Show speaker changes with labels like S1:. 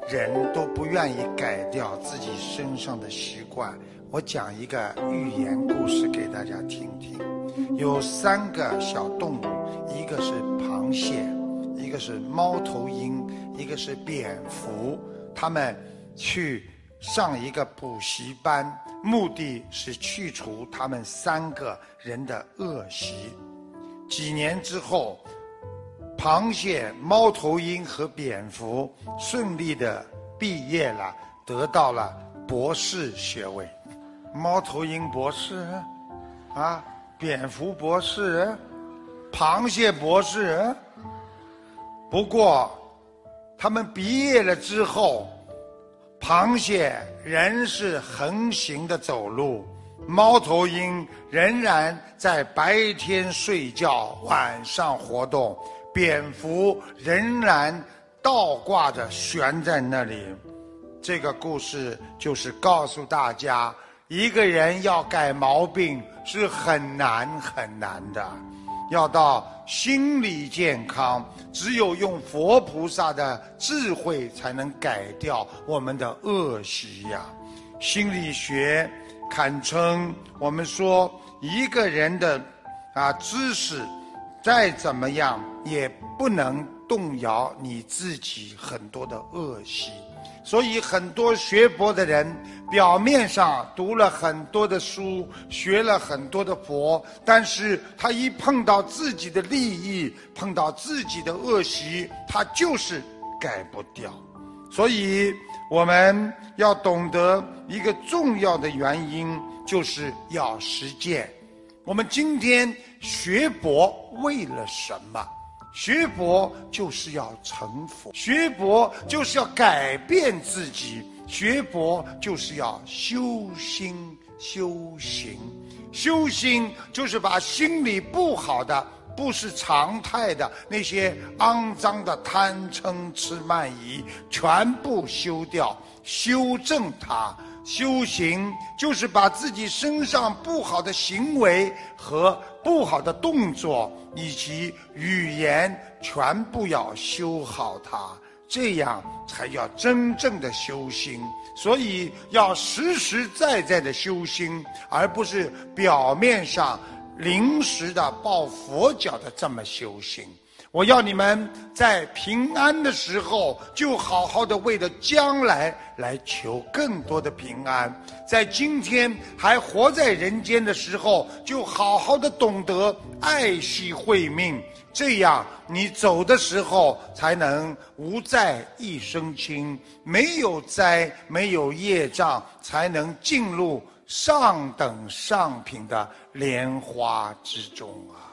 S1: 人都不愿意改掉自己身上的习惯。我讲一个寓言故事给大家听听。有3个小动物，一个是螃蟹，一个是猫头鹰，一个是蝙蝠。他们去上一个补习班，目的是去除他们3个人的恶习。几年之后，螃蟹、猫头鹰和蝙蝠顺利的毕业了，得到了博士学位。猫头鹰博士啊，蝙蝠博士，螃蟹博士。不过他们毕业了之后，螃蟹仍是横行的走路，猫头鹰仍然在白天睡觉，晚上活动，蝙蝠仍然倒挂着悬在那里。这个故事就是告诉大家，一个人要改毛病是很难很难的，要到心理健康，只有用佛菩萨的智慧才能改掉我们的恶习呀。心理学堪称我们说一个人的知识再怎么样也不能动摇你自己很多的恶习。所以很多学佛的人表面上读了很多的书，学了很多的佛，但是他一碰到自己的利益，碰到自己的恶习，他就是改不掉。所以我们要懂得一个重要的原因，就是要实践。我们今天学佛为了什么？学佛就是要成佛，学佛就是要改变自己，学佛就是要修心修行。修心就是把心里不好的，不是常态的那些肮脏的贪嗔痴慢疑全部修掉，修正它。修行就是把自己身上不好的行为和不好的动作以及语言全部要修好它，这样才叫真正的修心。所以要实实在在的修心，而不是表面上临时的抱佛脚的这么修心。我要你们在平安的时候就好好的为了将来来求更多的平安，在今天还活在人间的时候就好好的懂得爱惜慧命，这样你走的时候才能无灾一身轻，没有灾没有业障，才能进入上等上品的莲花之中啊。